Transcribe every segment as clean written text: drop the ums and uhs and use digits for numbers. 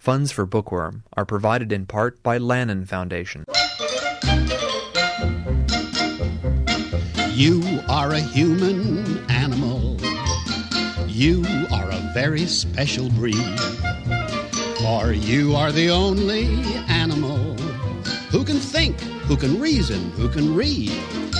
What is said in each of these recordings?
Funds for Bookworm are provided in part by Lannan Foundation. You are a human animal. You are a very special breed. For you are the only animal who can think, who can reason, who can read.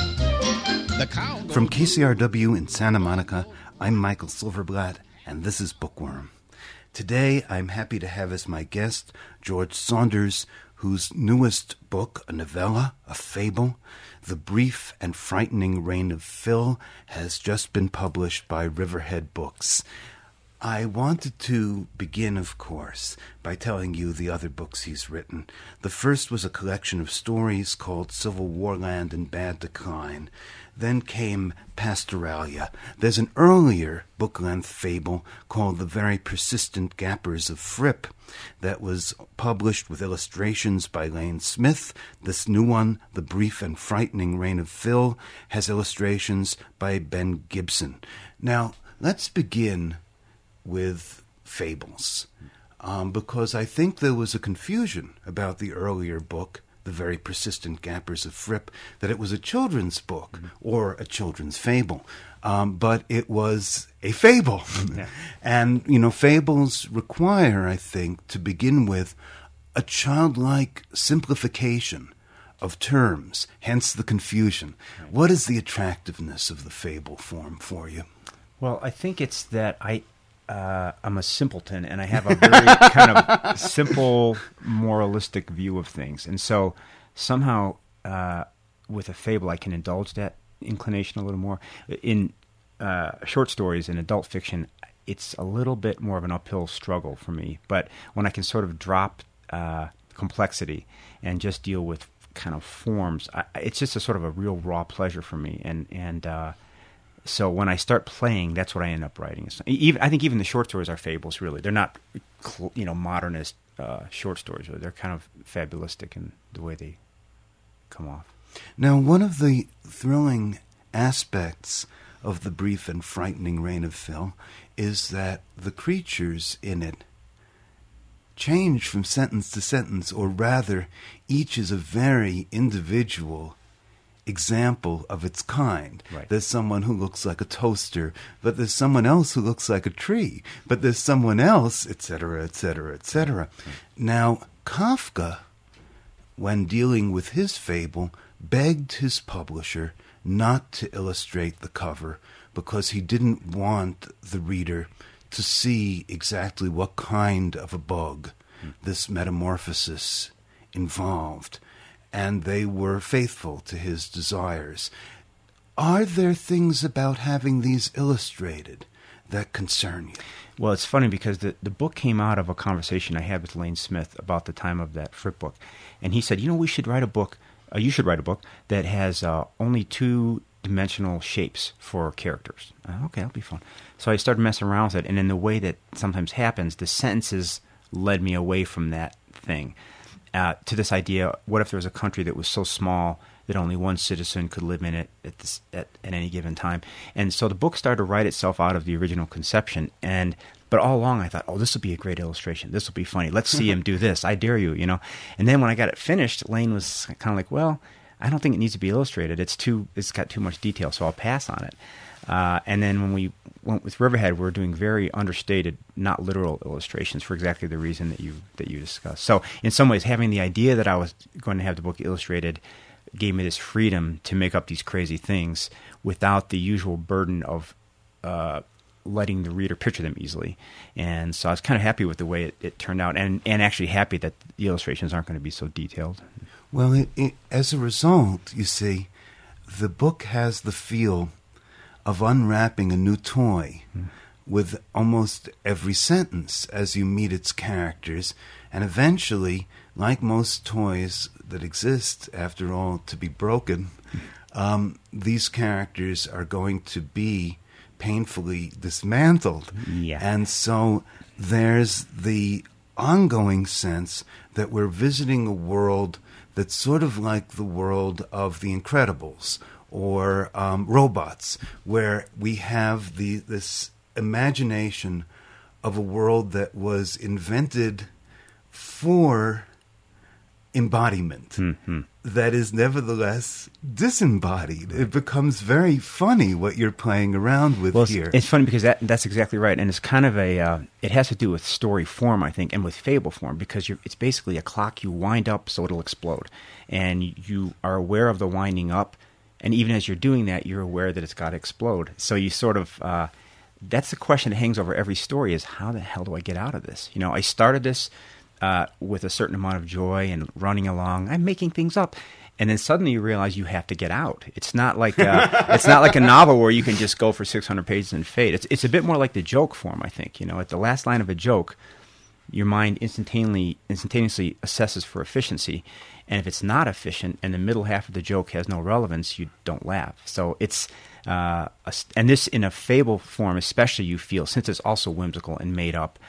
The cow. From KCRW in Santa Monica, I'm Michael Silverblatt, and this is Bookworm. Today, I'm happy to have as my guest George Saunders, whose newest book, a novella, a fable, The Brief and Frightening Reign of Phil, has just been published by Riverhead Books. I wanted to begin, of course, by telling you the other books he's written. The first was a collection of stories called Civil War Land in Bad Decline. Then came Pastoralia. There's an earlier book-length fable called The Very Persistent Gappers of Fripp that was published with illustrations by Lane Smith. This new one, The Brief and Frightening Reign of Phil, has illustrations by Ben Gibson. Now, let's begin with fables, because I think there was a confusion about the earlier book, The Very Persistent Gappers of Fripp, that it was a children's book or a children's fable, but it was a fable. Yeah. And, fables require, I think, to begin with, a childlike simplification of terms, hence the confusion. Right. What is the attractiveness of the fable form for you? Well, I think it's that I'm a simpleton, and I have a very kind of simple, moralistic view of things. And so somehow with a fable, I can indulge that inclination a little more. In short stories and adult fiction, it's a little bit more of an uphill struggle for me. But when I can sort of drop complexity and just deal with kind of forms, it's just a sort of a real raw pleasure for me. And so when I start playing, that's what I end up writing. I think even the short stories are fables, really. They're not, modernist short stories. They're kind of fabulistic in the way they come off. Now, one of the thrilling aspects of The Brief and Frightening Reign of Phil is that the creatures in it change from sentence to sentence, or rather, each is a very individual example of its kind. Right. There's someone who looks like a toaster, but there's someone else who looks like a tree, but there's someone else, etc., etc., etc. Now, Kafka, when dealing with his fable, begged his publisher not to illustrate the cover because he didn't want the reader to see exactly what kind of a bug this metamorphosis involved. And they were faithful to his desires. Are there things about having these illustrated that concern you? Well, it's funny because the book came out of a conversation I had with Lane Smith about the time of that Fripp book. And he said, we should write a book, you should write a book that has only two-dimensional shapes for characters. Okay, that'll be fun. So I started messing around with it, and in the way that sometimes happens, the sentences led me away from that thing. To this idea, what if there was a country that was so small that only one citizen could live in it at any given time? And so the book started to write itself out of the original conception. But all along I thought, this will be a great illustration. This will be funny. Let's see him do this. I dare you, And then when I got it finished, Lane was kind of like, well, I don't think it needs to be illustrated. It's got too much detail, so I'll pass on it. And then when we went with Riverhead, we're doing very understated, not literal illustrations for exactly the reason that you discussed. So in some ways, having the idea that I was going to have the book illustrated gave me this freedom to make up these crazy things without the usual burden of letting the reader picture them easily. And so I was kind of happy with the way it turned out, and actually happy that the illustrations aren't going to be so detailed. Well, as a result, you see, the book has the feel of unwrapping a new toy with almost every sentence as you meet its characters. And eventually, like most toys that exist, after all, to be broken, these characters are going to be painfully dismantled. Yeah. And so there's the ongoing sense that we're visiting a world that's sort of like the world of The Incredibles or Robots, where we have this imagination of a world that was invented for embodiment that is nevertheless disembodied. It becomes very funny what you're playing around with here. It's funny because that's exactly right, and it's kind of it has to do with story form, I think, and with fable form, because it's basically a clock you wind up so it'll explode, and you are aware of the winding up, and even as you're doing that, you're aware that it's got to explode. So you sort of that's the question that hangs over every story: is how the hell do I get out of this? I started this with a certain amount of joy and running along. I'm making things up. And then suddenly you realize you have to get out. It's not like a novel where you can just go for 600 pages and fade. It's a bit more like the joke form, I think. At the last line of a joke, your mind instantaneously assesses for efficiency. And if it's not efficient and the middle half of the joke has no relevance, you don't laugh. So it's and this in a fable form especially, you feel, since it's also whimsical and made up,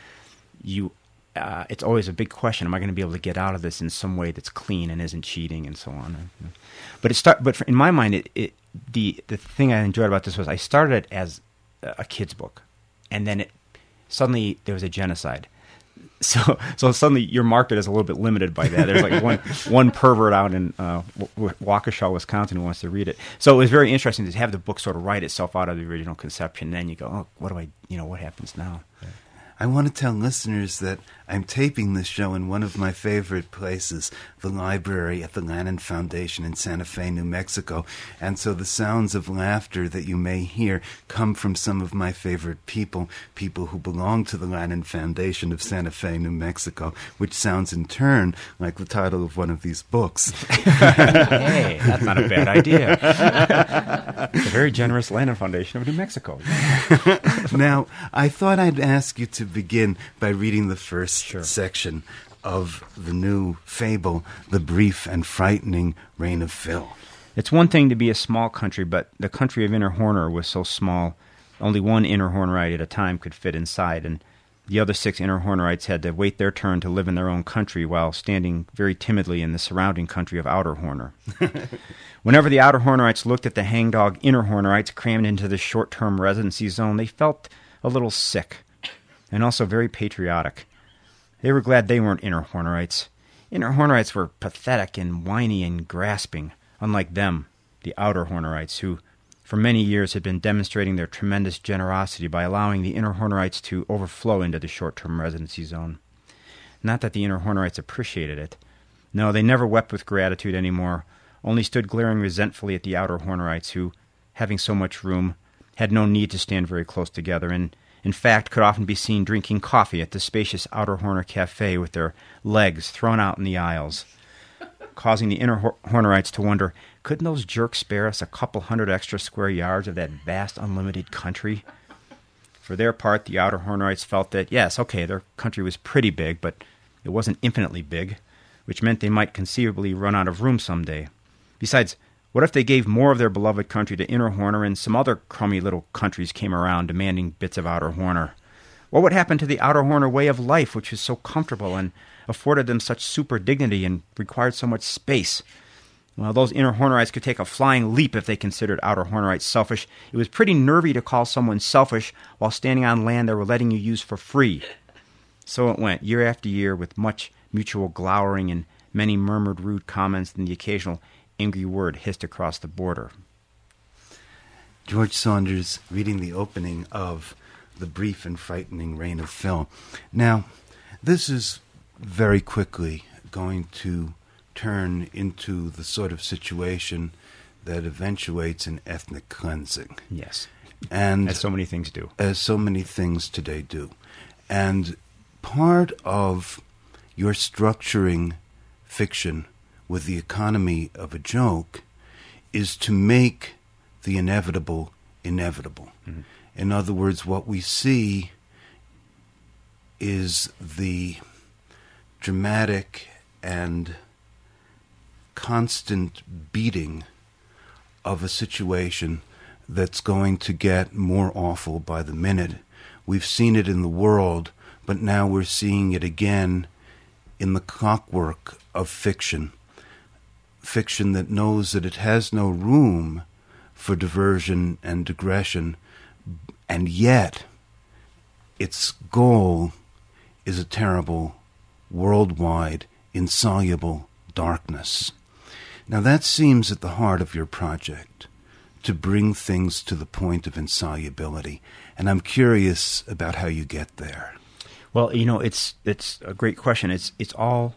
it's always a big question: am I going to be able to get out of this in some way that's clean and isn't cheating and so on? But in my mind, the thing I enjoyed about this was I started it as a kid's book, and then suddenly there was a genocide. So suddenly you're marketed as a little bit limited by that. There's like one pervert out in Waukesha, Wisconsin, who wants to read it. So it was very interesting to have the book sort of write itself out of the original conception. And then you go, oh, what happens now? Yeah. I want to tell listeners that I'm taping this show in one of my favorite places, the library at the Lannan Foundation in Santa Fe, New Mexico. And so the sounds of laughter that you may hear come from some of my favorite people who belong to the Lannan Foundation of Santa Fe, New Mexico, which sounds in turn like the title of one of these books. Hey, that's not a bad idea. It's a very generous Lannan Foundation of New Mexico. Now, I thought I'd ask you to begin by reading the first section of the new fable, The Brief and Frightening Reign of Phil. It's one thing to be a small country, but the country of Inner Horner was so small, only one Inner Hornerite at a time could fit inside, and the other 6 Inner Hornerites had to wait their turn to live in their own country while standing very timidly in the surrounding country of Outer Horner. Whenever the Outer Hornerites looked at the hangdog Inner Hornerites crammed into the short-term residency zone, they felt a little sick, and also very patriotic. They were glad they weren't Inner Hornerites. Inner Hornerites were pathetic and whiny and grasping, unlike them, the Outer Hornerites, who for many years had been demonstrating their tremendous generosity by allowing the Inner Hornerites to overflow into the short-term residency zone. Not that the Inner Hornerites appreciated it. No, they never wept with gratitude anymore, only stood glaring resentfully at the Outer Hornerites, who, having so much room, had no need to stand very close together, and in fact, could often be seen drinking coffee at the spacious Outer Horner Cafe with their legs thrown out in the aisles, causing the Inner Hornerites to wonder, couldn't those jerks spare us a couple hundred extra square yards of that vast, unlimited country? For their part, the Outer Hornerites felt that, yes, okay, their country was pretty big, but it wasn't infinitely big, which meant they might conceivably run out of room someday. Besides, what if they gave more of their beloved country to Inner Horner and some other crummy little countries came around demanding bits of Outer Horner? What would happen to the Outer Horner way of life, which was so comfortable and afforded them such super dignity and required so much space? Well, those Inner Hornerites could take a flying leap if they considered Outer Hornerites selfish. It was pretty nervy to call someone selfish while standing on land they were letting you use for free. So it went, year after year, with much mutual glowering and many murmured rude comments and the occasional angry word hissed across the border. George Saunders reading the opening of The Brief and Frightening Reign of Phil. Now, this is very quickly going to turn into the sort of situation that eventuates in ethnic cleansing. Yes. And as so many things do. As so many things today do. And part of your structuring fiction with the economy of a joke is to make the inevitable inevitable. Mm-hmm. In other words, what we see is the dramatic and constant beating of a situation that's going to get more awful by the minute. We've seen it in the world, but now we're seeing it again in the clockwork of fiction. Fiction that knows that it has no room for diversion and digression, and yet its goal is a terrible worldwide, insoluble darkness. Now that seems at the heart of your project, to bring things to the point of insolubility, and I'm curious about how you get there. Well, it's a great question. It's all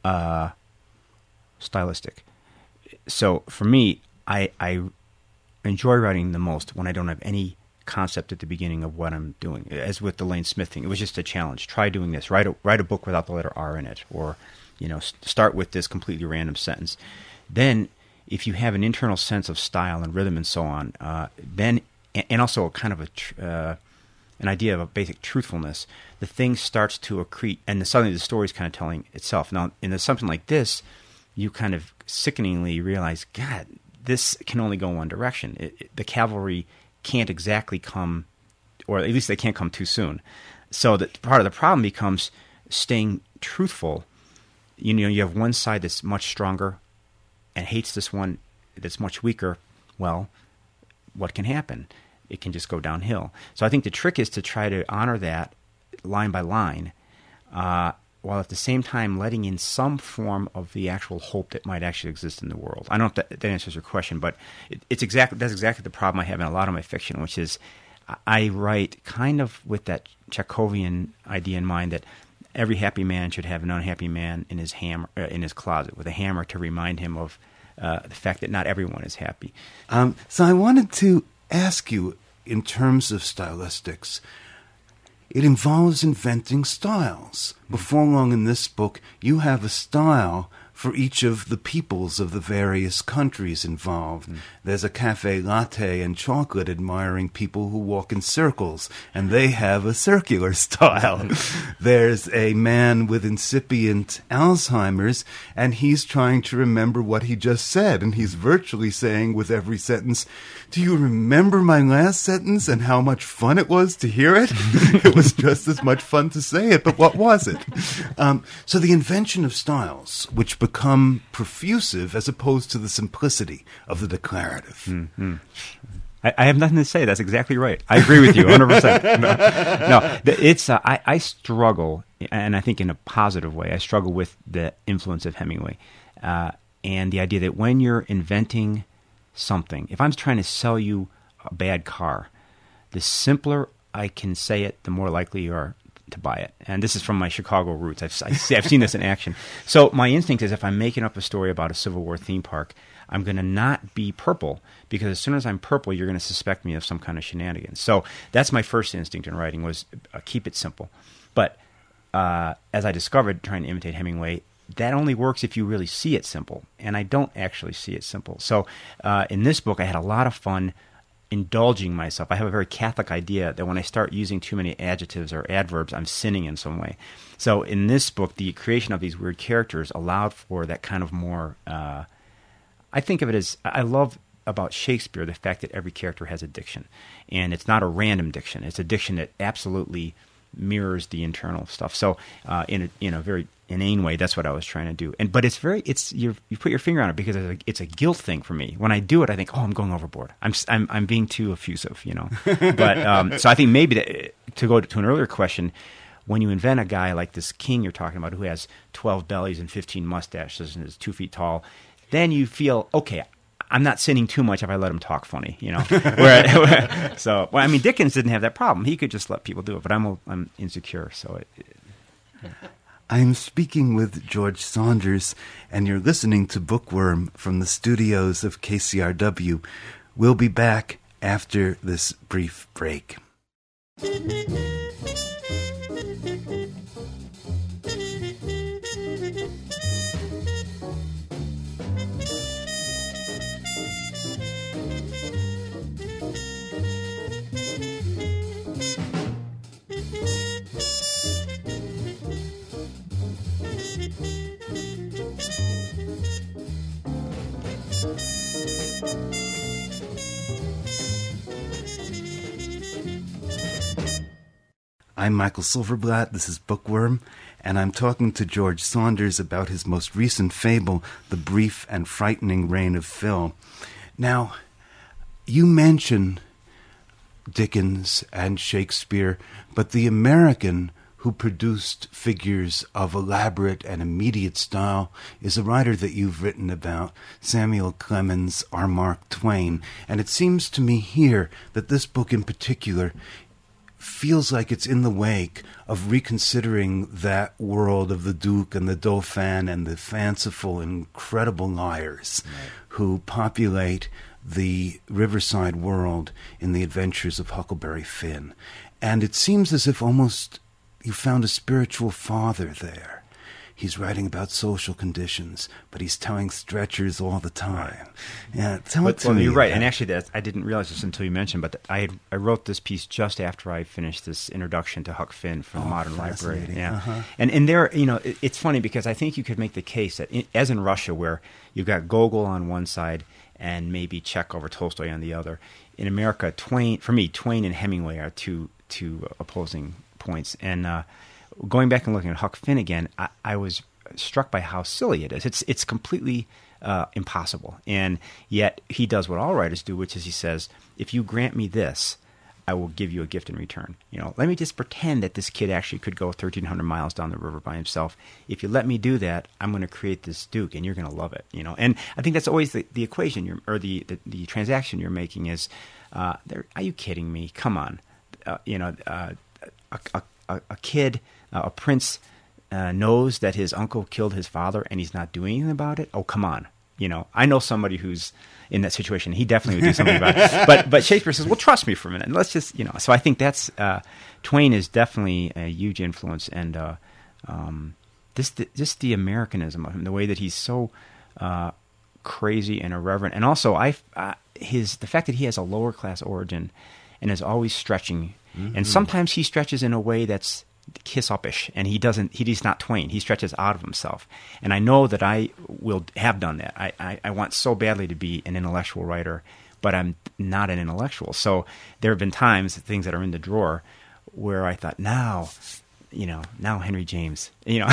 stylistic. So for me, I enjoy writing the most when I don't have any concept at the beginning of what I'm doing. As with the Lane Smith thing, it was just a challenge. Try doing this. Write a book without the letter R in it, or start with this completely random sentence. Then, if you have an internal sense of style and rhythm and so on, then and also a kind of an idea of a basic truthfulness, the thing starts to accrete, and suddenly the story's kind of telling itself. Now, in something like this, you kind of sickeningly realize, God, this can only go one direction. The cavalry can't exactly come, or at least they can't come too soon. So that part of the problem becomes staying truthful. You have one side that's much stronger and hates this one that's much weaker. Well, what can happen? It can just go downhill. So I think the trick is to try to honor that line by line, while at the same time letting in some form of the actual hope that might actually exist in the world. I don't know if that answers your question, but that's exactly the problem I have in a lot of my fiction, which is I write kind of with that Chekhovian idea in mind that every happy man should have an unhappy man in his closet with a hammer to remind him of the fact that not everyone is happy. So I wanted to ask you, in terms of stylistics, it involves inventing styles. Before long in this book, you have a style for each of the peoples of the various countries involved. There's a cafe latte and chocolate admiring people who walk in circles, and they have a circular style. There's a man with incipient Alzheimer's, and he's trying to remember what he just said, and he's virtually saying with every sentence, "Do you remember my last sentence and how much fun it was to hear it?" It was just as much fun to say it, but what was it? So the invention of styles, which become profusive as opposed to the simplicity of the declarative. Mm-hmm. I have nothing to say. That's exactly right. I agree with you 100%. No, it's I struggle, and I think in a positive way, I struggle with the influence of Hemingway and the idea that when you're inventing something, if I'm trying to sell you a bad car, the simpler I can say it, the more likely you are to buy it. And this is from my Chicago roots. I've seen this in action. So my instinct is if I'm making up a story about a Civil War theme park, I'm going to not be purple, because as soon as I'm purple, you're going to suspect me of some kind of shenanigans. So that's my first instinct in writing, was keep it simple. But as I discovered trying to imitate Hemingway, that only works if you really see it simple. And I don't actually see it simple. So in this book, I had a lot of fun indulging myself. I have a very Catholic idea that when I start using too many adjectives or adverbs, I'm sinning in some way. So in this book, the creation of these weird characters allowed for that kind of more, I think of it as, I love about Shakespeare the fact that every character has a diction. And it's not a random diction. It's a diction that absolutely mirrors the internal stuff. So in a very inane way, that's what I was trying to do. But you put your finger on it, because it's a guilt thing for me. When I do it, I think, I'm going overboard. I'm being too effusive, But so I think maybe to go to an earlier question, when you invent a guy like this king you're talking about, who has 12 bellies and 15 mustaches and is 2 feet tall, then you feel, okay, I'm not sinning too much if I let him talk funny, So, Dickens didn't have that problem. He could just let people do it, but I'm insecure, so I'm speaking with George Saunders, and you're listening to Bookworm from the studios of KCRW. We'll be back after this brief break. I'm Michael Silverblatt, this is Bookworm, and I'm talking to George Saunders about his most recent fable, The Brief and Frightening Reign of Phil. Now, you mention Dickens and Shakespeare, but the American who produced figures of elaborate and immediate style, is a writer that you've written about, Samuel Clemens, our Mark Twain. And it seems to me here that this book in particular feels like it's in the wake of reconsidering that world of the Duke and the Dauphin and the fanciful, incredible liars who populate the riverside world in the adventures of Huckleberry Finn. And it seems as if almost you found a spiritual father there. He's writing about social conditions, but he's towing stretchers all the time. Yeah, tell it to me. You're right, and actually, I didn't realize this until you mentioned, but I wrote this piece just after I finished this introduction to Huck Finn from the Modern Library. Yeah, and there, it's funny because I think you could make the case that, as in Russia, where you've got Gogol on one side and maybe Chekhov or Tolstoy on the other. In America, Twain and Hemingway are two opposing points, and going back and looking at Huck Finn again, I was struck by how silly it is. It's completely impossible, and yet he does what all writers do, which is he says, "If you grant me this, I will give you a gift in return. Let me just pretend that this kid actually could go 1,300 miles down the river by himself. If you let me do that, I'm going to create this Duke, and you're going to love it. And I think that's always the equation or the transaction you're making is, are you kidding me? Come on, a kid. A prince knows that his uncle killed his father and he's not doing anything about it. Oh, come on. I know somebody who's in that situation. He definitely would do something about it. But Shakespeare says, well, trust me for a minute. And let's just, So I think that's, Twain is definitely a huge influence. And just the Americanism of him, the way that he's so crazy and irreverent. And also the fact that he has a lower class origin and is always stretching. Mm-hmm. And sometimes he stretches in a way that's kiss-up-ish, and he's not Twain. He stretches out of himself. And I know that I will have done that. I want so badly to be an intellectual writer, but I'm not an intellectual. So there have been times, things that are in the drawer, where I thought, now Henry James.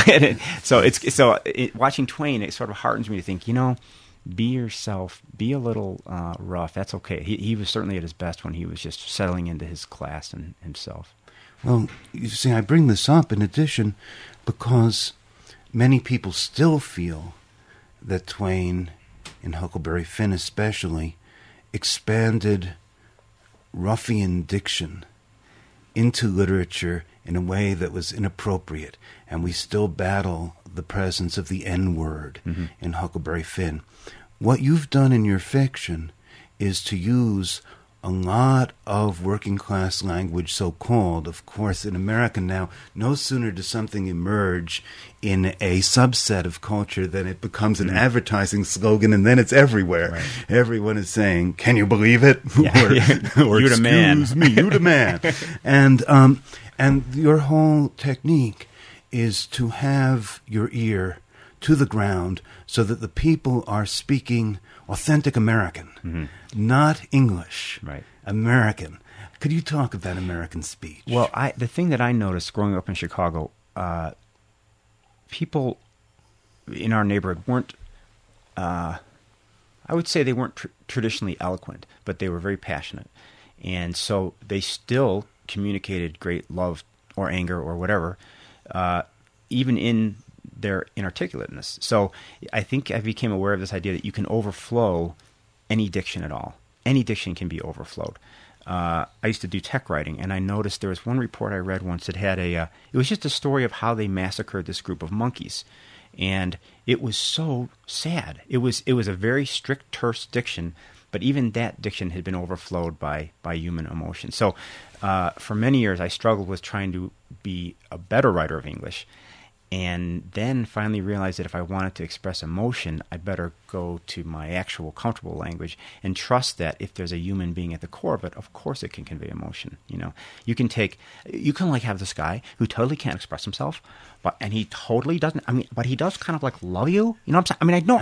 Watching Twain, it sort of heartens me to think, be yourself, be a little rough. That's okay. He was certainly at his best when he was just settling into his class and himself. Well, you see, I bring this up in addition because many people still feel that Twain, in Huckleberry Finn especially, expanded ruffian diction into literature in a way that was inappropriate, and we still battle the presence of the N-word in Huckleberry Finn. What you've done in your fiction is to use a lot of working-class language, so-called. Of course, in America now, no sooner does something emerge in a subset of culture than it becomes an advertising slogan, and then it's everywhere. Right. Everyone is saying, "Can you believe it?" Or "You the man." "Excuse me, you the man." And your whole technique is to have your ear to the ground so that the people are speaking authentic American, not English, right? American. Could you talk about American speech? Well, the thing that I noticed growing up in Chicago, people in our neighborhood weren't, I would say they weren't traditionally eloquent, but they were very passionate. And so they still communicated great love or anger or whatever, even in their inarticulateness. So I think I became aware of this idea that you can overflow any diction at all. Any diction can be overflowed. I used to do tech writing, and I noticed there was one report I read once that had it was just a story of how they massacred this group of monkeys. And it was so sad. It was a very strict, terse diction, but even that diction had been overflowed by human emotion. So for many years, I struggled with trying to be a better writer of English, and then finally realized that if I wanted to express emotion, I'd better go to my actual comfortable language and trust that if there's a human being at the core of it, of course it can convey emotion. You can have this guy who totally can't express himself, and he totally doesn't. But he does kind of like love you. You know what I'm saying?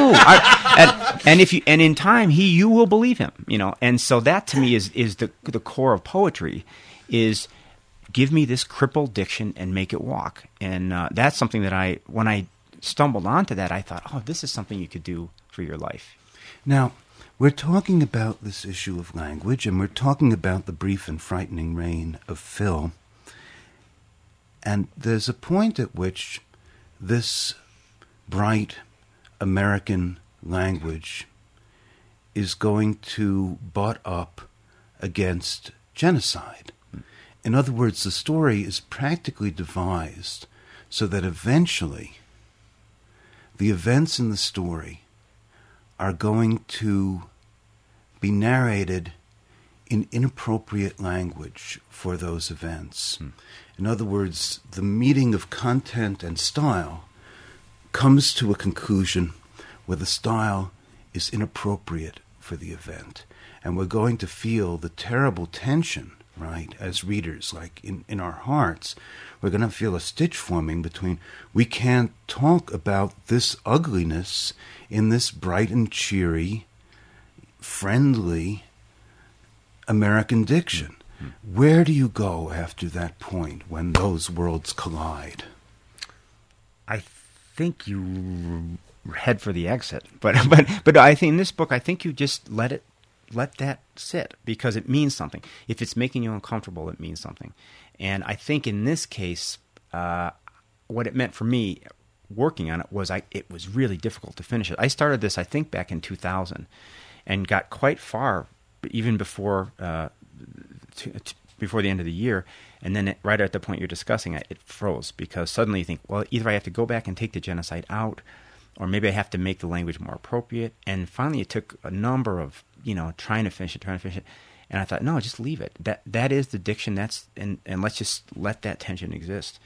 I do. And in time, you will believe him. And so that to me is the core of poetry, is give me this crippled diction and make it walk. And that's something that when I stumbled onto that, I thought, oh, this is something you could do for your life. Now, we're talking about this issue of language, and we're talking about The Brief and Frightening Reign of Phil. And there's a point at which this bright American language is going to butt up against genocide. In other words, the story is practically devised so that eventually the events in the story are going to be narrated in inappropriate language for those events. In other words, the meeting of content and style comes to a conclusion where the style is inappropriate for the event. And we're going to feel the terrible tension, right, as readers, like in our hearts. We're going to feel a stitch forming between, we can't talk about this ugliness in this bright and cheery, friendly American diction. Where do you go after that point when those worlds collide? I think you head for the exit, but I think in this book, I think you just let that sit because it means something. If it's making you uncomfortable, it means something. And I think in this case, what it meant for me working on it was it was really difficult to finish it. I started this, I think, back in 2000 and got quite far, even before the end of the year. And then right at the point you're discussing it froze because suddenly you think, well, either I have to go back and take the genocide out or maybe I have to make the language more appropriate. And finally it took a number of, trying to finish it. And I thought, no, just leave it. That is the diction. And let's just let that tension exist.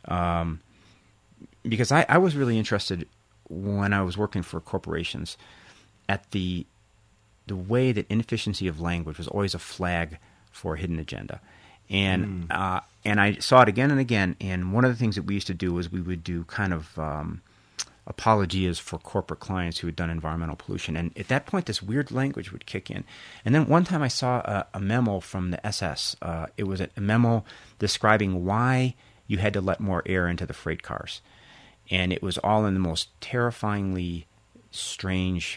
Because I was really interested when I was working for corporations at the way that inefficiency of language was always a flag for a hidden agenda. And I saw it again and again. And one of the things that we used to do was we would do kind of apologias for corporate clients who had done environmental pollution. And at that point, this weird language would kick in. And then one time I saw a memo from the SS. It was a memo describing why you had to let more air into the freight cars. And it was all in the most terrifyingly strange,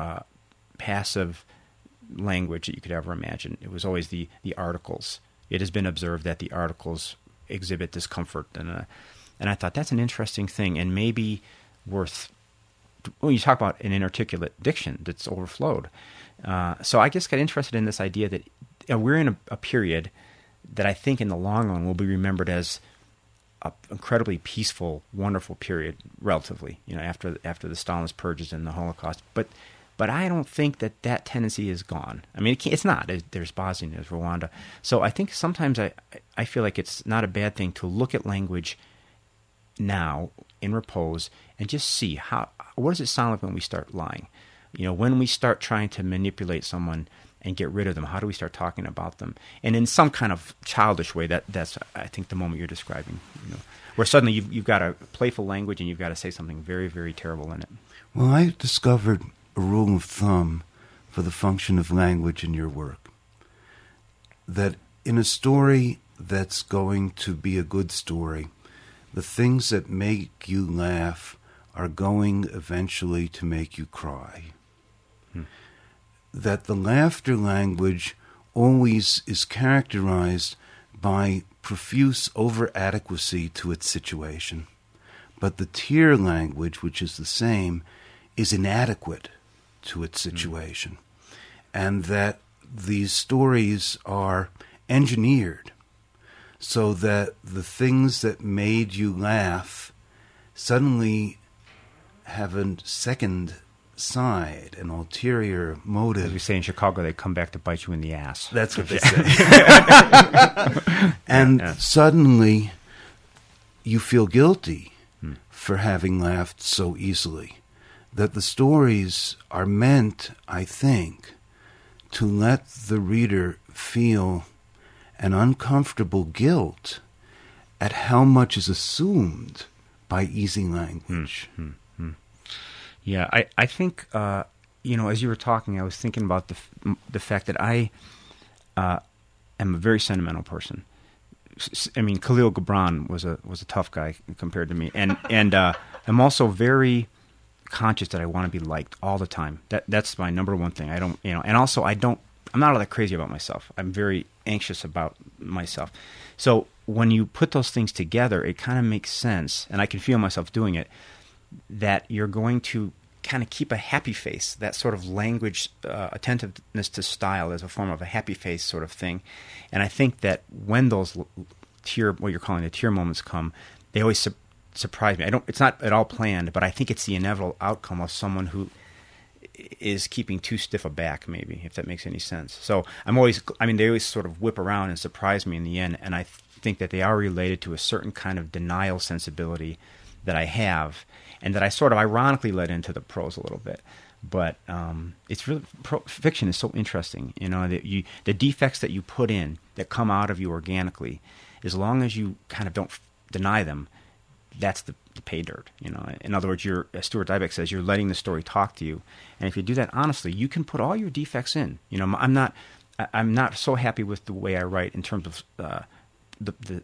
passive language that you could ever imagine. It was always the articles. It has been observed that the articles exhibit discomfort. And I thought that's an interesting thing and maybe worth, when you talk about an inarticulate diction that's overflowed. So I just got interested in this idea that we're in a period that I think in the long run will be remembered as an incredibly peaceful, wonderful period, relatively, after the Stalinist purges and the Holocaust. But I don't think that tendency is gone. I mean, it's not. There's Bosnia, there's Rwanda. So I think sometimes I feel like it's not a bad thing to look at language now in repose and just see what does it sound like when we start lying? When we start trying to manipulate someone and get rid of them, how do we start talking about them? And in some kind of childish way, that's I think the moment you're describing, where suddenly you've got a playful language and you've got to say something very, very terrible in it. Well, I discovered a rule of thumb for the function of language in your work. That in a story that's going to be a good story, the things that make you laugh are going eventually to make you cry. That the laughter language always is characterized by profuse over-adequacy to its situation, but the tear language, which is the same, is inadequate to its situation, and that these stories are engineered so that the things that made you laugh suddenly have a second side, an ulterior motive. As we say in Chicago, they come back to bite you in the ass. That's what they say. And suddenly you feel guilty for having laughed so easily. That the stories are meant, I think, to let the reader feel an uncomfortable guilt at how much is assumed by easy language. Yeah, I think, as you were talking, I was thinking about the fact that I am a very sentimental person. I mean, Khalil Gibran was a tough guy compared to me, and I'm also very conscious that I want to be liked all the time. That's my number one thing. I don't, and also I'm not all that crazy about myself. I'm very anxious about myself. So when you put those things together, it kind of makes sense, and I can feel myself doing it, that you're going to kind of keep a happy face, that sort of language, attentiveness to style as a form of a happy face sort of thing. And I think that when those what you're calling the tear moments come, they always surprise me. It's not at all planned, but I think it's the inevitable outcome of someone who is keeping too stiff a back, maybe, if that makes any sense. So they always sort of whip around and surprise me in the end, and I think that they are related to a certain kind of denial sensibility that I have, and that I sort of ironically let into the prose a little bit. But it's really, fiction is so interesting, that the defects that you put in that come out of you organically, as long as you kind of don't deny them, that's the pay dirt. In other words, as Stuart Dybek says, you're letting the story talk to you, and if you do that honestly, you can put all your defects in. I'm not so happy with the way I write in terms of the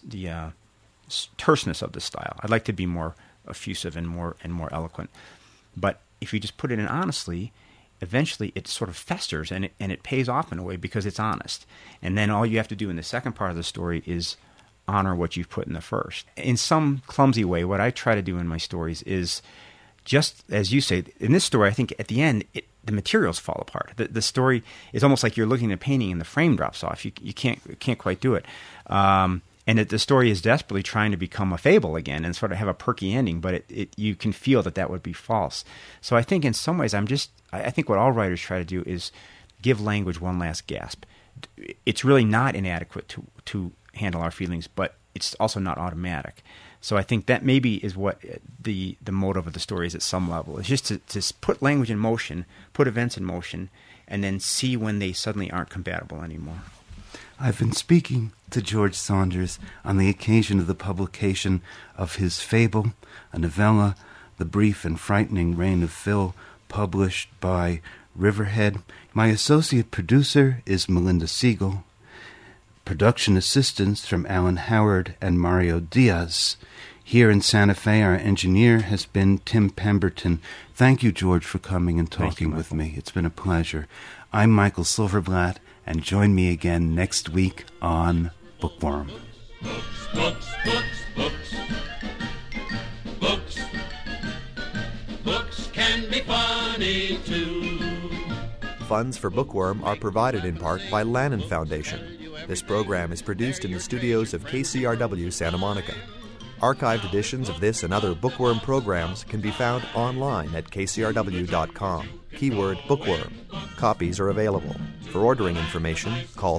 terseness of the style. I'd like to be more effusive and more eloquent. But if you just put it in honestly, eventually it sort of festers and it pays off in a way because it's honest. And then all you have to do in the second part of the story is honor what you've put in the first. In some clumsy way, what I try to do in my stories is, just as you say, in this story, I think at the end, the materials fall apart. The story is almost like you're looking at a painting and the frame drops off. You can't quite do it. And the story is desperately trying to become a fable again and sort of have a perky ending, but you can feel that would be false. So I think in some ways I think what all writers try to do is give language one last gasp. It's really not inadequate to handle our feelings, but it's also not automatic. So I think that maybe is what the motive of the story is at some level. It's just to put language in motion, put events in motion, and then see when they suddenly aren't compatible anymore. I've been speaking to George Saunders on the occasion of the publication of his fable, a novella, The Brief and Frightening Reign of Phil, published by Riverhead. My associate producer is Melinda Siegel. Production assistance from Alan Howard and Mario Diaz. Here in Santa Fe, our engineer has been Tim Pemberton. Thank you, George, for coming and talking with me. It's been a pleasure. I'm Michael Silverblatt, and join me again next week on Bookworm. Books, books, books. Books. Books can be funny, too. Funds for Bookworm are provided in part by Lannan Foundation. This program is produced in the studios of KCRW Santa Monica. Archived editions of this and other Bookworm programs can be found online at kcrw.com. Keyword Bookworm. Copies are available. For ordering information, call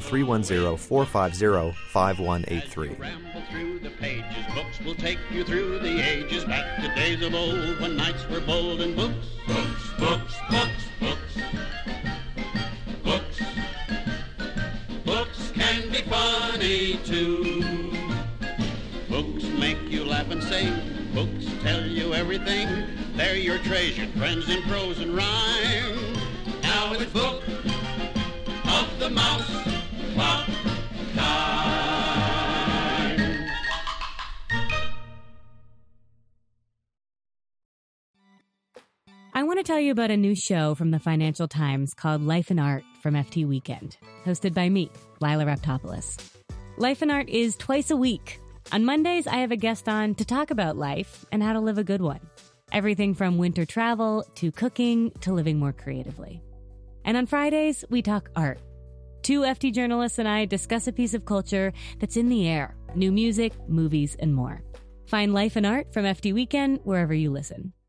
310-450-5183. Ramble through the pages, books will take you through the ages, back to days of old when knights were bold, and books, books, books, books, books, books, books can be funny too. Books make you laugh and sing, books tell you everything, they're your treasured friends in prose and rhyme. Now it's Book of the Mouse Clock time. I want to tell you about a new show from the Financial Times called Life and Art from FT Weekend, hosted by me, Lila Raptopoulos. Life and Art is twice a week. On Mondays, I have a guest on to talk about life and how to live a good one. Everything from winter travel to cooking to living more creatively. And on Fridays, we talk art. Two FT journalists and I discuss a piece of culture that's in the air, new music, movies, and more. Find Life and Art from FT Weekend wherever you listen.